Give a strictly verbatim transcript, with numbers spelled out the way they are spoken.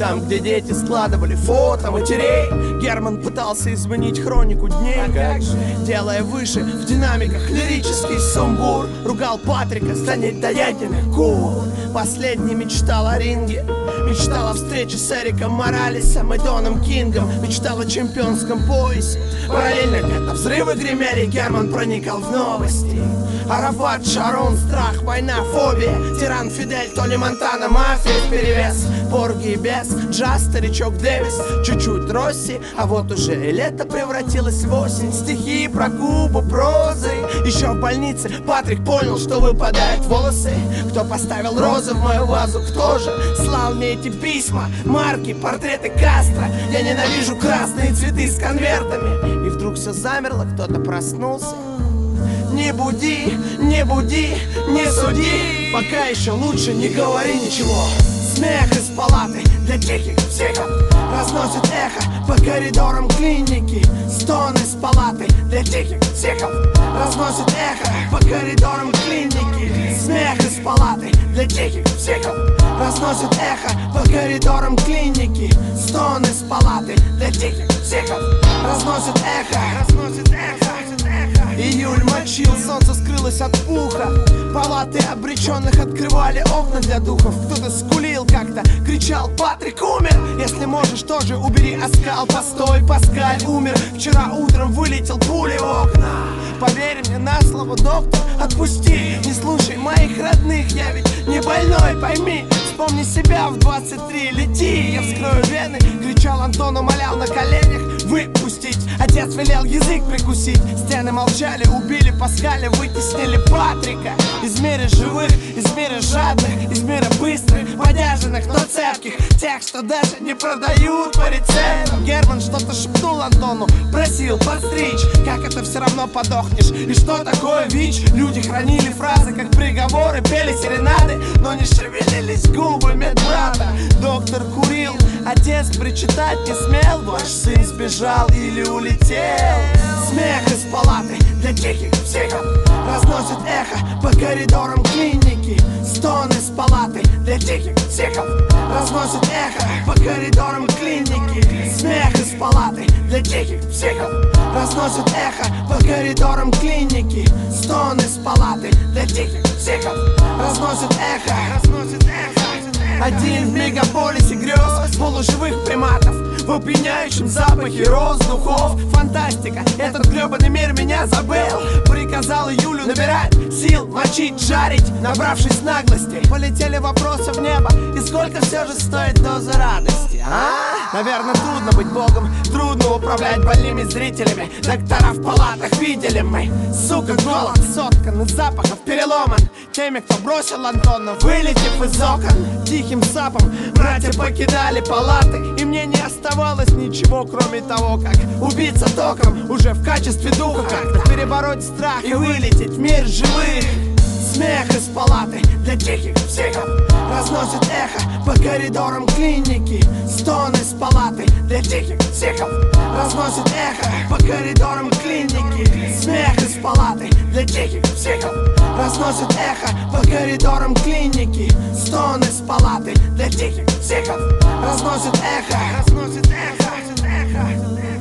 Там, где дети складывали фото матерей, Герман пытался изменить хронику дней, делая выше в динамиках лирический сумбур. Ругал Патрика, станет доеденный кул. Последний мечтал о ринге, мечтал о встрече с Эриком Моралесом и Доном Кингом, мечтал о чемпионском поясе. Параллельно где-то взрывы гремели, Герман проникал в новости. Арафат, Шарон, страх, война, фобия, тиран Фидель, Тони Монтана, мафия вперевес, Порги и Бес, джаз, старичок Дэвис, чуть-чуть Росси, а вот уже и лето превратилось в осень. Стихи про Кубу, прозы. Еще в больнице Патрик понял, что выпадают волосы. Кто поставил розы в мою вазу, кто же слал мне эти письма, марки, портреты Кастро? Я ненавижу красные цветы с конвертами. И вдруг все замерло, кто-то проснулся. Не буди, не буди, не суди, пока еще лучше не говори ничего. Смех из палаты для тихих психов разносит эхо по коридорам клиники. Стон из палаты для тихих психов разносит эхо по коридорам клиники. Смех из палаты для тихих психов разносит эхо по коридорам клиники. Стон из палаты для тихих психов разносит эхо, разносит эхо. Июль мочил, солнце скрылось от пуха. Палаты обреченных открывали окна для духов. Кто-то скулил как-то, кричал: Патрик умер. Если можешь, тоже убери оскал. Постой, Паскаль умер. Вчера утром вылетел пулей в окна. Поверь мне на слово, доктор, отпусти. Не слушай моих родных, я ведь не больной, пойми. Вспомни себя в двадцать три, лети. Я вскрою вены, кричал Антон, умолял на коленях выпустить. Отец велел язык прикусить. Стены молчали, убили Паскаля, вытеснили Патрика. Из мира живых, из мира жадных, из мира быстрых, подержанных, но цепких, тех, что даже не продают по рецептам. Герман что-то шепнул Антону, просил подстричь. Как это все равно подохнешь? И что такое ВИЧ? Люди хранили фразы, как приговоры, пели серенады, но не шевелились губы медбрата. Доктор курил, отец причитать не смел. Ваш сын сбежал или улетел. Смех из палаты для тихих психов разносит эхо по коридорам клиники. Стон из палаты для тихих психов разносит эхо по коридорам клиники. Смех из палаты для тихих психов разносит эхо по коридорам клиники. Стон из палаты для тихих психов разносит эхо, разносит эхо. Один в мегаполисе грез полуживых приматов в опьяняющем запахе роз, духов. Фантастика, этот гребаный мир меня забыл. Приказал Юлю набирать сил, мочить, жарить. Набравшись наглости, полетели вопросы в небо. И сколько все же стоит доза радости, а? Наверное, трудно быть богом, трудно управлять больными зрителями. Доктора в палатах видели мы. Сука, голод соткан из запахов, переломан теми, кто бросил Антона, вылетев из окон. Тихим сапом братья покидали палаты, и мне не оставалось ничего, кроме того, как убиться током уже в качестве духа, как-то перебороть страх и вылететь в мир живых. Смех из палаты для тихих психов разносит эхо по коридорам клиники. Стон из палаты для тихих психов разносит эхо по коридорам клиники. Смех из палаты для тихих психов разносит эхо по коридорам клиники. Стон из палаты для тихих психов разносит эхо, разносит эхо, эхо.